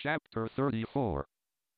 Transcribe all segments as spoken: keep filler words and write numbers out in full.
Chapter thirty-four.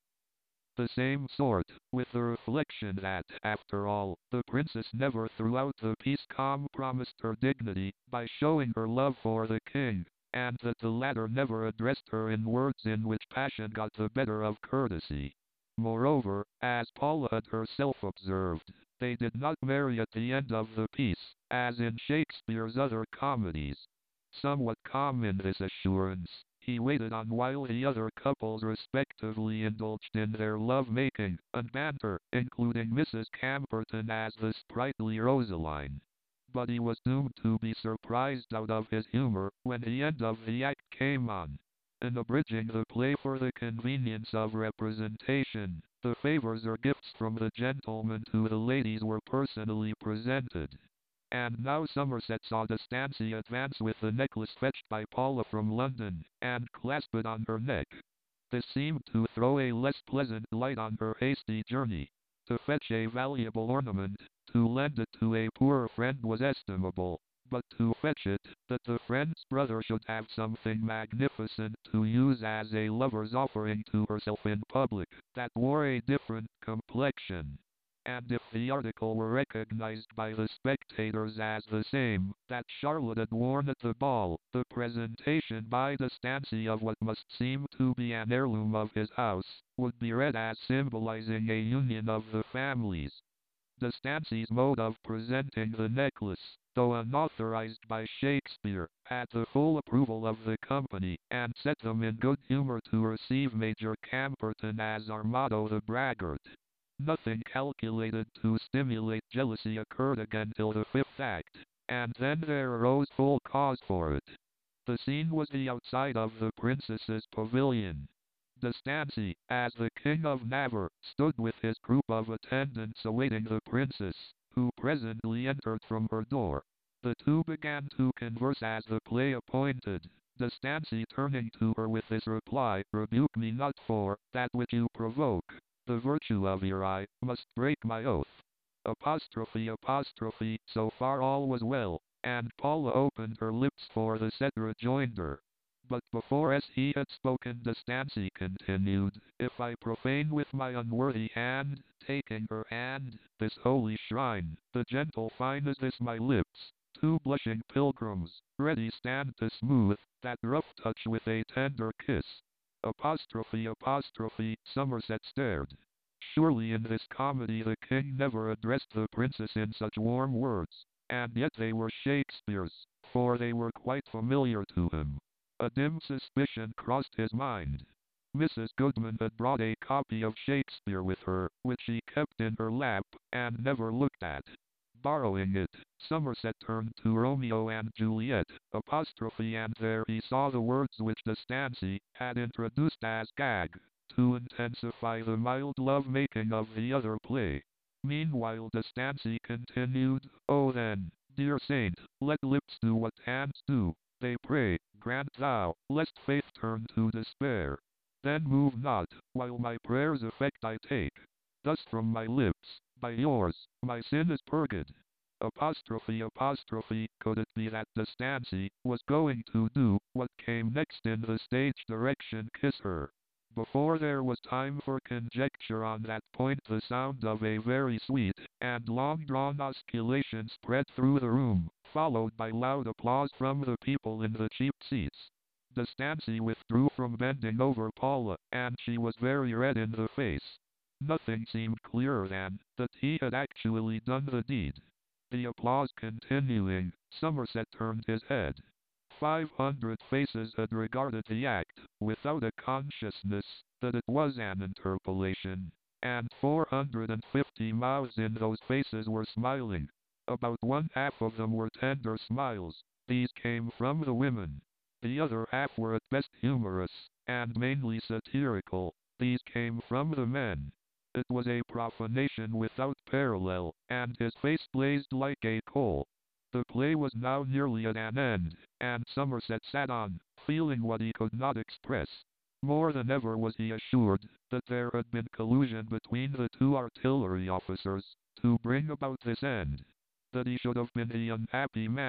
The same sort, with the reflection that, after all, the princess never throughout the piece compromised her dignity by showing her love for the king, and that the latter never addressed her in words in which passion got the better of courtesy. Moreover, as Paula had herself observed, they did not marry at the end of the piece, as in Shakespeare's other comedies. Somewhat calm in this assurance, he waited on while the other couples respectively indulged in their love-making and banter, including Missus Camperton as the sprightly Rosaline. But he was doomed to be surprised out of his humor when the end of the act came on. In abridging the play for the convenience of representation, the favors or gifts from the gentlemen to the ladies were personally presented. And now Somerset saw De Stancy advance with the necklace fetched by Paula from London, and clasp it on her neck. This seemed to throw a less pleasant light on her hasty journey. To fetch a valuable ornament, to lend it to a poor friend was estimable, but to fetch it, that the friend's brother should have something magnificent to use as a lover's offering to herself in public, that wore a different complexion. And if the article were recognized by the spectators as the same that Charlotte had worn at the ball, the presentation by De Stancy of what must seem to be an heirloom of his house, would be read as symbolizing a union of the families. De Stancy's mode of presenting the necklace, though unauthorized by Shakespeare, had the full approval of the company, and set them in good humor to receive Major Camperton as Armado the Braggart. Nothing calculated to stimulate jealousy occurred again till the fifth act, and then there arose full cause for it. The scene was the outside of the princess's pavilion. De Stancy, as the King of Navarre, stood with his group of attendants awaiting the princess, who presently entered from her door. The two began to converse as the play appointed, De Stancy turning to her with this reply: "Rebuke me not for that which you provoke. The virtue of your eye must break my oath." Apostrophe apostrophe. So far all was well, and Paula opened her lips for the said rejoinder. But before as he had spoken, De Stancy continued: "If I profane with my unworthy hand, taking her hand, this holy shrine, the gentle fine is this my lips, two blushing pilgrims, ready stand to smooth that rough touch with a tender kiss." Apostrophe apostrophe. Somerset stared. Surely in this comedy the king never addressed the princess in such warm words, and yet they were Shakespeare's, for they were quite familiar to him. A dim suspicion crossed his mind. Missus Goodman had brought a copy of Shakespeare with her, which she kept in her lap, and never looked at. Borrowing it, Somerset turned to Romeo and Juliet, apostrophe, and there he saw the words which De Stancy had introduced as gag, to intensify the mild love-making of the other play. Meanwhile De Stancy continued: "Oh then, dear saint, let lips do what hands do, they pray, grant thou, lest faith turn to despair. Then move not, while my prayer's effect I take. Thus from my lips, by yours, my sin is purged." Apostrophe apostrophe. Could it be that De Stancy was going to do what came next in the stage direction: kiss her? Before there was time for conjecture on that point, the sound of a very sweet and long-drawn osculation spread through the room, followed by loud applause from the people in the cheap seats. De Stancy withdrew from bending over Paula, and she was very red in the face. Nothing seemed clearer than that he had actually done the deed. The applause continuing, Somerset turned his head. Five hundred faces had regarded the act, without a consciousness that it was an interpolation, and four hundred and fifty mouths in those faces were smiling. About one half of them were tender smiles. These came from the women. The other half were at best humorous, and mainly satirical. These came from the men. It was a profanation without parallel, and his face blazed like a coal. The play was now nearly at an end, and Somerset sat on, feeling what he could not express. More than ever was he assured that there had been collusion between the two artillery officers to bring about this end. That he should have been the unhappy man,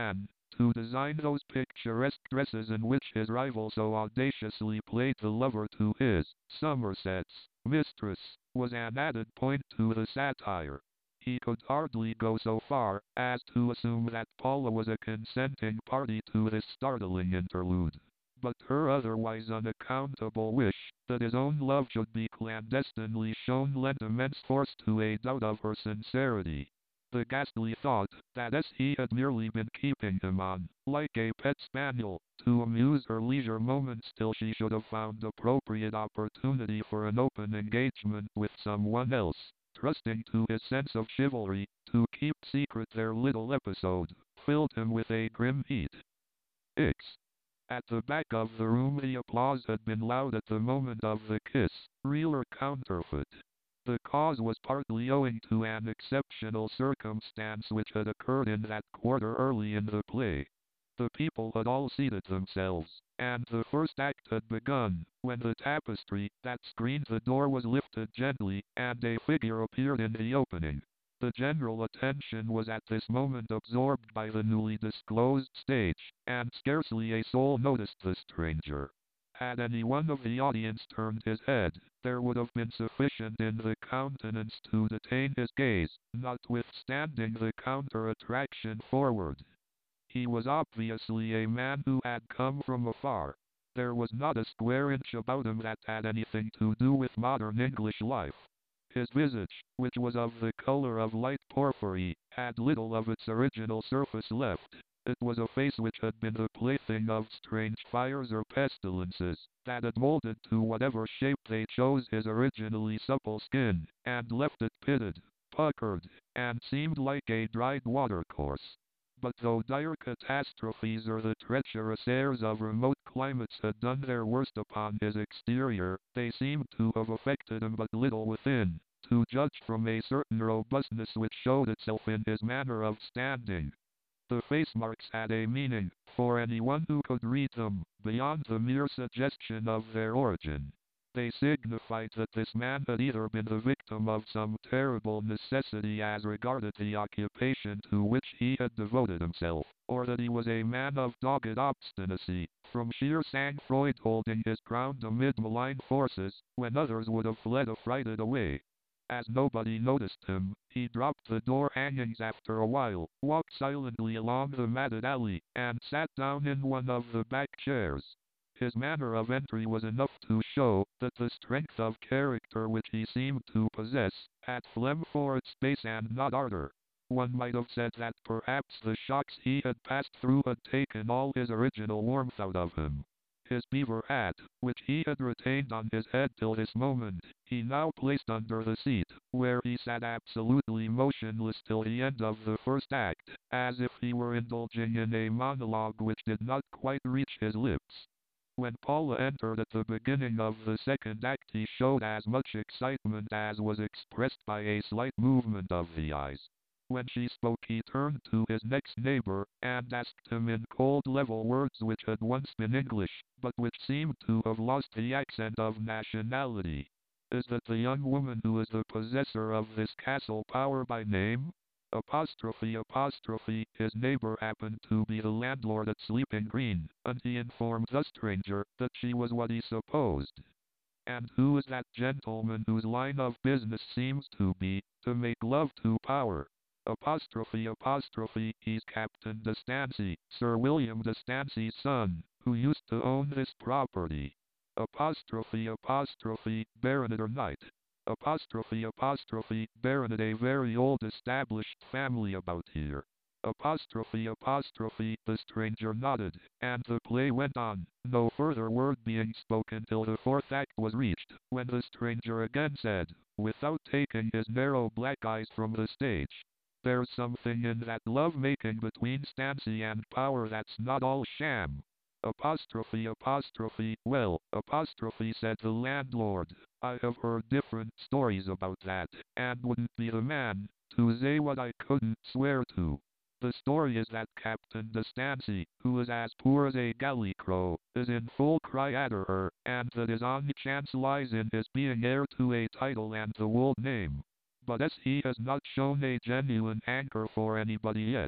to design those picturesque dresses in which his rival so audaciously played the lover to his, Somerset's, mistress, was an added point to the satire. He could hardly go so far as to assume that Paula was a consenting party to this startling interlude. But her otherwise unaccountable wish that his own love should be clandestinely shown lent immense force to a doubt of her sincerity. The ghastly thought that as he had merely been keeping him on, like a pet spaniel, to amuse her leisure moments till she should have found appropriate opportunity for an open engagement with someone else, trusting to his sense of chivalry to keep secret their little episode, filled him with a grim heat. X. At the back of the room the applause had been loud at the moment of the kiss, real or counterfeit. The cause was partly owing to an exceptional circumstance which had occurred in that quarter early in the play. The people had all seated themselves, and the first act had begun, when the tapestry that screened the door was lifted gently, and a figure appeared in the opening. The general attention was at this moment absorbed by the newly disclosed stage, and scarcely a soul noticed the stranger. Had any one of the audience turned his head, there would have been sufficient in the countenance to detain his gaze, notwithstanding the counter-attraction forward. He was obviously a man who had come from afar. There was not a square inch about him that had anything to do with modern English life. His visage, which was of the color of light porphyry, had little of its original surface left. It was a face which had been the plaything of strange fires or pestilences, that had molded to whatever shape they chose his originally supple skin, and left it pitted, puckered, and seemed like a dried watercourse. But though dire catastrophes or the treacherous airs of remote climates had done their worst upon his exterior, they seemed to have affected him but little within, to judge from a certain robustness which showed itself in his manner of standing. The face marks had a meaning, for anyone who could read them, beyond the mere suggestion of their origin. They signified that this man had either been the victim of some terrible necessity as regarded the occupation to which he had devoted himself, or that he was a man of dogged obstinacy, from sheer sang-froid holding his ground amid malign forces, when others would have fled affrighted away. As nobody noticed him, he dropped the door hangings after a while, walked silently along the matted alley, and sat down in one of the back chairs. His manner of entry was enough to show that the strength of character which he seemed to possess had phlegm for its base and not ardor. One might have said that perhaps the shocks he had passed through had taken all his original warmth out of him. His beaver hat, which he had retained on his head till this moment, he now placed under the seat, where he sat absolutely motionless till the end of the first act, as if he were indulging in a monologue which did not quite reach his lips. When Paula entered at the beginning of the second act he showed as much excitement as was expressed by a slight movement of the eyes. When she spoke he turned to his next neighbor, and asked him in cold level words which had once been English, but which seemed to have lost the accent of nationality. "Is that the young woman who is the possessor of this castle power by name?" Apostrophe apostrophe, his neighbor happened to be the landlord at Sleeping Green, and he informed the stranger that she was what he supposed. "And who is that gentleman whose line of business seems to be, to make love to power?" Apostrophe apostrophe, he's Captain de Stancy, Sir William de Stancy's son, who used to own this property. Apostrophe apostrophe, baronet or knight. Apostrophe apostrophe, baronet, a very old established family about here. Apostrophe apostrophe, the stranger nodded, and the play went on, no further word being spoken till the fourth act was reached, when the stranger again said, without taking his narrow black eyes from the stage, "There's something in that love-making between Stancy and Power that's not all sham." Apostrophe apostrophe, well, apostrophe, said the landlord, "I have heard different stories about that, and wouldn't be the man to say what I couldn't swear to. The story is that Captain de Stancy, who is as poor as a galley crow, is in full cry after her, and that his only chance lies in his being heir to a title and the old name. But as he has not shown a genuine hanker for anybody yet,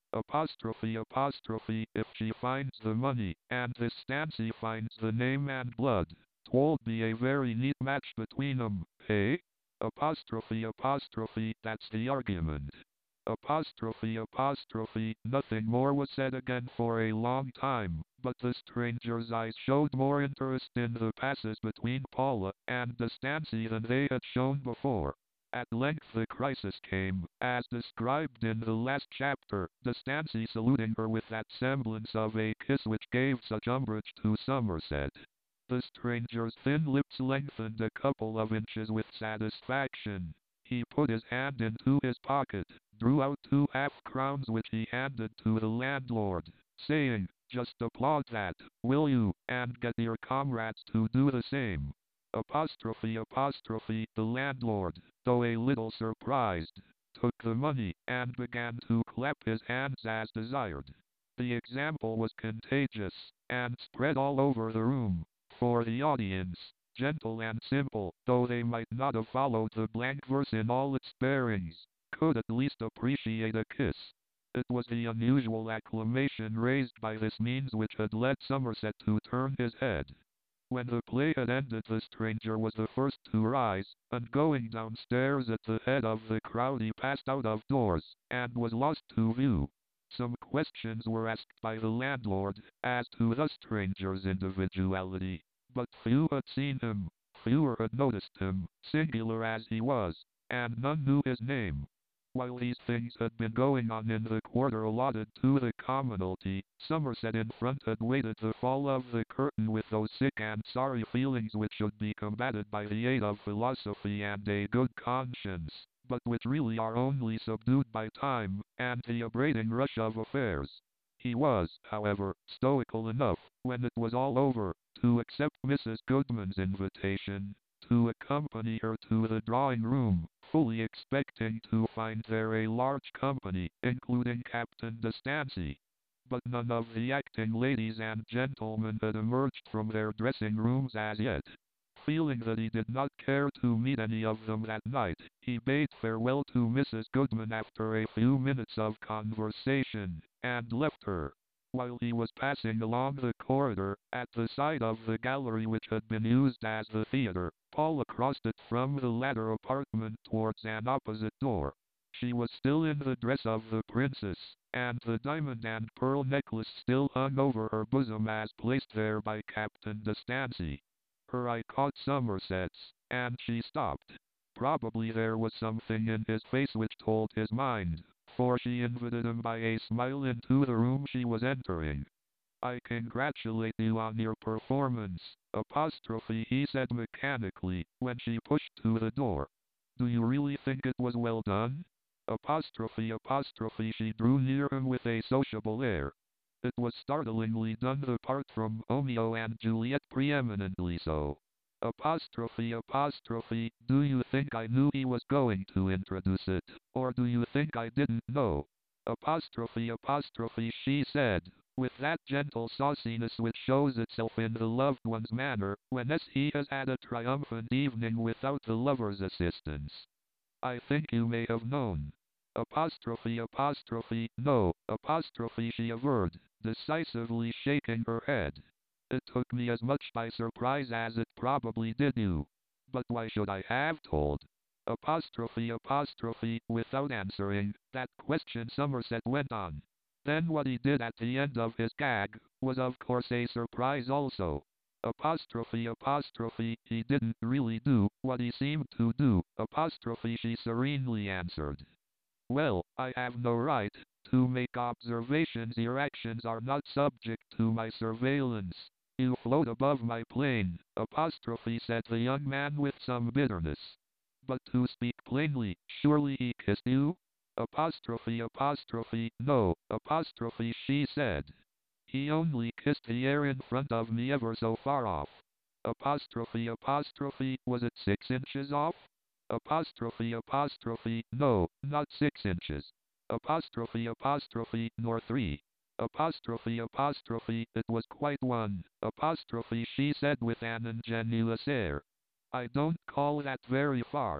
Apostrophe apostrophe if she finds the money, and this Stancy finds the name and blood, 'twould be a very neat match between 'em, hey? Apostrophe apostrophe that's the argument. Apostrophe apostrophe nothing more was said again for a long time, but the stranger's eyes showed more interest in the passes between Paula and the Stancy than they had shown before. At length the crisis came, as described in the last chapter, the Stancy saluting her with that semblance of a kiss which gave such umbrage to Somerset. The stranger's thin lips lengthened a couple of inches with satisfaction. He put his hand into his pocket, drew out two half-crowns which he handed to the landlord, saying, "Just applaud that, will you, and get your comrades to do the same." Apostrophe apostrophe the landlord, though a little surprised, took the money, and began to clap his hands as desired. The example was contagious, and spread all over the room, for the audience, gentle and simple, though they might not have followed the blank verse in all its bearings, could at least appreciate a kiss. It was the unusual acclamation raised by this means which had led Somerset to turn his head. When the play had ended the stranger was the first to rise, and going downstairs at the head of the crowd he passed out of doors, and was lost to view. Some questions were asked by the landlord, as to the stranger's individuality, but few had seen him, fewer had noticed him, singular as he was, and none knew his name. While these things had been going on in the quarter allotted to the commonalty, Somerset in front had waited the fall of the curtain with those sick and sorry feelings which should be combated by the aid of philosophy and a good conscience, but which really are only subdued by time, and the upbraiding rush of affairs. He was, however, stoical enough, when it was all over, to accept Missus Goodman's invitation, to accompany her to the drawing-room, fully expecting to find there a large company, including Captain De Stancy. But none of the acting ladies and gentlemen had emerged from their dressing-rooms as yet. Feeling that he did not care to meet any of them that night, he bade farewell to Missus Goodman after a few minutes of conversation, and left her. While he was passing along the corridor, at the side of the gallery which had been used as the theatre, Paula crossed it from the latter apartment towards an opposite door. She was still in the dress of the princess, and the diamond and pearl necklace still hung over her bosom as placed there by Captain De Stancy. Her eye caught Somerset's, and she stopped. Probably there was something in his face which told his mind, for she invited him by a smile into the room she was entering. "I congratulate you on your performance," apostrophe he said mechanically, when she pushed to the door. "Do you really think it was well done?" Apostrophe apostrophe she drew near him with a sociable air. "It was startlingly done, the part from Romeo and Juliet preeminently so." Apostrophe apostrophe do you think I knew he was going to introduce it, or do you think I didn't know? Apostrophe apostrophe she said, with that gentle sauciness which shows itself in the loved one's manner, whenas he has had a triumphant evening without the lover's assistance. "I think you may have known." Apostrophe apostrophe no, apostrophe she averred, decisively shaking her head. "It took me as much by surprise as it probably did you. But why should I have told?" Apostrophe apostrophe without answering that question Somerset went on. "Then what he did at the end of his gag, was of course a surprise also." Apostrophe apostrophe he didn't really do what he seemed to do, apostrophe she serenely answered. "Well, I have no right to make observations. Your actions are not subject to my surveillance. You float above my plane," apostrophe said the young man with some bitterness. "But to speak plainly, surely he kissed you?" Apostrophe apostrophe no, apostrophe she said. "He only kissed the air in front of me ever so far off." Apostrophe apostrophe was it six inches off? Apostrophe apostrophe no, not six inches. Apostrophe apostrophe nor three. Apostrophe apostrophe it was quite one. Apostrophe she said with an ingenuous air. "I don't call that very far."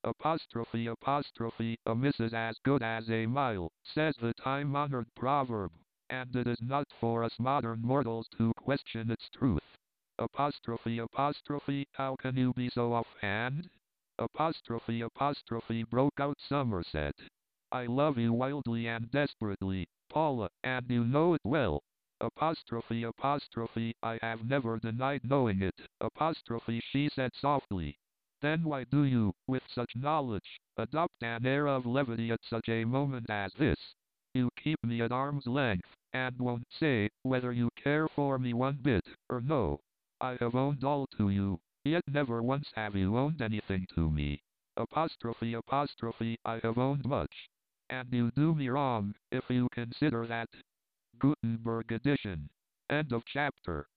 Apostrophe apostrophe, a miss is as good as a mile, says the time-honored proverb, and it is not for us modern mortals to question its truth. Apostrophe apostrophe, how can you be so offhand? Apostrophe apostrophe, broke out Somerset. I love you wildly and desperately, Paula, and you know it well. Apostrophe apostrophe, I have never denied knowing it. Apostrophe, she said softly. Then why do you, with such knowledge, adopt an air of levity at such a moment as this? You keep me at arm's length, and won't say whether you care for me one bit, or no. I have owned all to you, yet never once have you owned anything to me. Apostrophe apostrophe, I have owned much. And you do me wrong, if you consider that. Gutenberg edition. End of chapter.